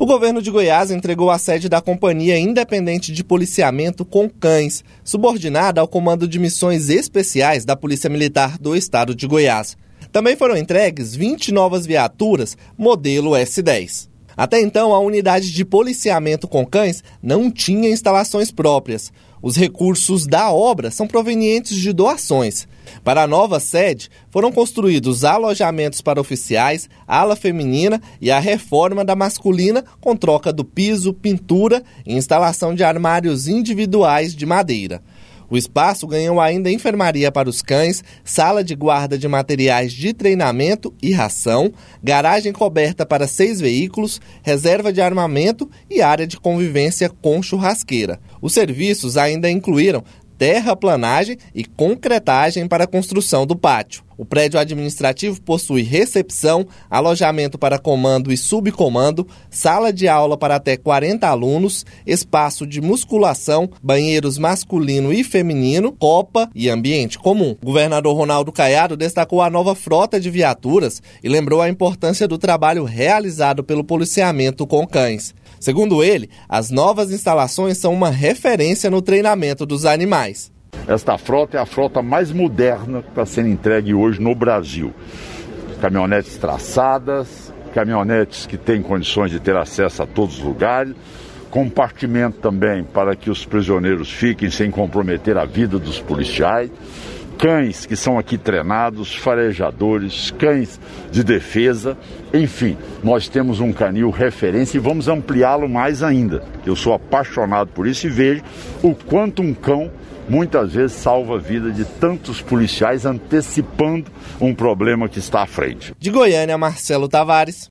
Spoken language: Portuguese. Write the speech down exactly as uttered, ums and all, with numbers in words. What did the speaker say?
O governo de Goiás entregou a sede da Companhia Independente de Policiamento com Cães, subordinada ao Comando de Missões Especiais da Polícia Militar do Estado de Goiás. Também foram entregues vinte novas viaturas, modelo S dez. Até então, a unidade de policiamento com cães não tinha instalações próprias. Os recursos da obra são provenientes de doações. Para a nova sede, foram construídos alojamentos para oficiais, ala feminina e a reforma da masculina com troca do piso, pintura e instalação de armários individuais de madeira. O espaço ganhou ainda enfermaria para os cães, sala de guarda de materiais de treinamento e ração, garagem coberta para seis veículos, reserva de armamento e área de convivência com churrasqueira. Os serviços ainda incluíram terraplanagem e concretagem para a construção do pátio. O prédio administrativo possui recepção, alojamento para comando e subcomando, sala de aula para até quarenta alunos, espaço de musculação, banheiros masculino e feminino, copa e ambiente comum. O governador Ronaldo Caiado destacou a nova frota de viaturas e lembrou a importância do trabalho realizado pelo policiamento com cães. Segundo ele, as novas instalações são uma referência no treinamento dos animais. Esta frota é a frota mais moderna que está sendo entregue hoje no Brasil. Caminhonetes traçadas, caminhonetes que têm condições de ter acesso a todos os lugares, compartimento também para que os prisioneiros fiquem sem comprometer a vida dos policiais, cães que são aqui treinados, farejadores, cães de defesa, enfim, nós temos um canil referência e vamos ampliá-lo mais ainda. Eu sou apaixonado por isso e vejo o quanto um cão muitas vezes salva a vida de tantos policiais antecipando um problema que está à frente. De Goiânia, Marcelo Tavares.